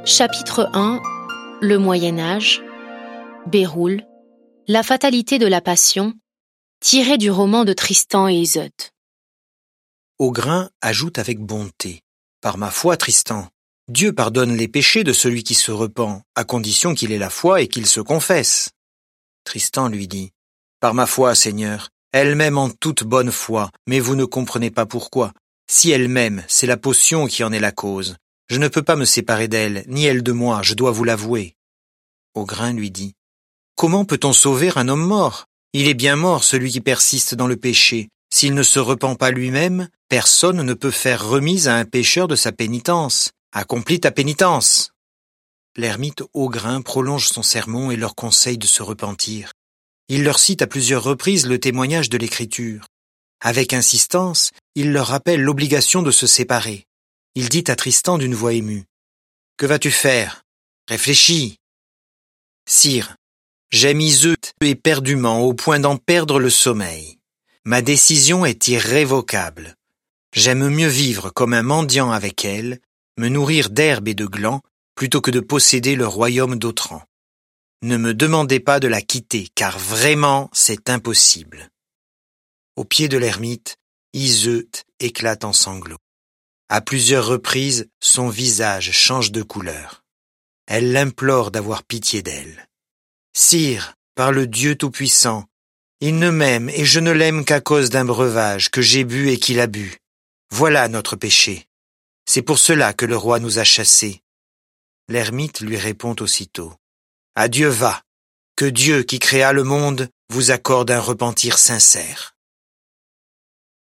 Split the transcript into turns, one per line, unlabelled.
Chapitre 1. Le Moyen-Âge. Béroul. La fatalité de la passion, tiré du roman de Tristan et Iseult.
Augrain ajoute avec bonté. Par ma foi, Tristan, Dieu pardonne les péchés de celui qui se repent, à condition qu'il ait la foi et qu'il se confesse. Tristan lui dit, par ma foi, Seigneur, elle m'aime en toute bonne foi, mais vous ne comprenez pas pourquoi. Si elle m'aime, c'est la potion qui en est la cause. Je ne peux pas me séparer d'elle, ni elle de moi, je dois vous l'avouer. Augrain lui dit, comment peut-on sauver un homme mort? Il est bien mort celui qui persiste dans le péché. S'il ne se repent pas lui-même, personne ne peut faire remise à un pécheur de sa pénitence. Accomplis ta pénitence. L'ermite Augrain prolonge son sermon et leur conseille de se repentir. Il leur cite à plusieurs reprises le témoignage de l'Écriture. Avec insistance, il leur rappelle l'obligation de se séparer. Il dit à Tristan d'une voix émue, « Que vas-tu faire? Réfléchis. » « Sire, j'aime Iseult éperdument au point d'en perdre le sommeil. Ma décision est irrévocable. J'aime mieux vivre comme un mendiant avec elle, me nourrir d'herbe et de glands, plutôt que de posséder le royaume d'Autran. Ne me demandez pas de la quitter, car vraiment c'est impossible. » Au pied de l'ermite, Iseult éclate en sanglots. À plusieurs reprises, son visage change de couleur. Elle l'implore d'avoir pitié d'elle. « Sire, par le Dieu Tout-Puissant, il ne m'aime et je ne l'aime qu'à cause d'un breuvage que j'ai bu et qu'il a bu. Voilà notre péché. C'est pour cela que le roi nous a chassés. » L'ermite lui répond aussitôt. « Adieu va, que Dieu qui créa le monde vous accorde un repentir sincère. »